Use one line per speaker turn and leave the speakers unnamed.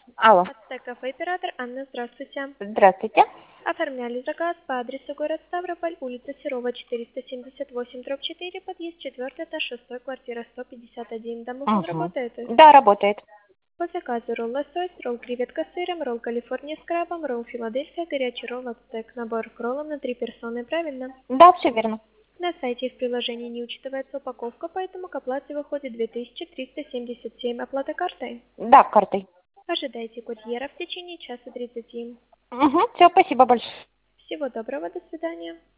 Алло.
Кафе оператор Анна, здравствуйте.
Здравствуйте.
Оформляли заказ по адресу город Ставрополь, улица Серова, 478, дробь 4, подъезд 4, этаж 6, квартира 151. Домофон
Угу.
работает?
Да, работает.
По заказу ролл лосось, ролл креветка с сыром, ролл Калифорния с крабом, ролл Филадельфия, горячий ролл ацтек. Набор к роллам на 3 персоны, правильно?
Да, все верно.
На сайте и в приложении не учитывается упаковка, поэтому к оплате выходит 2377. Оплата картой.
Да, картой.
Ожидайте курьера в течение часа 30.
Угу. Все, спасибо большое.
Всего доброго, до свидания.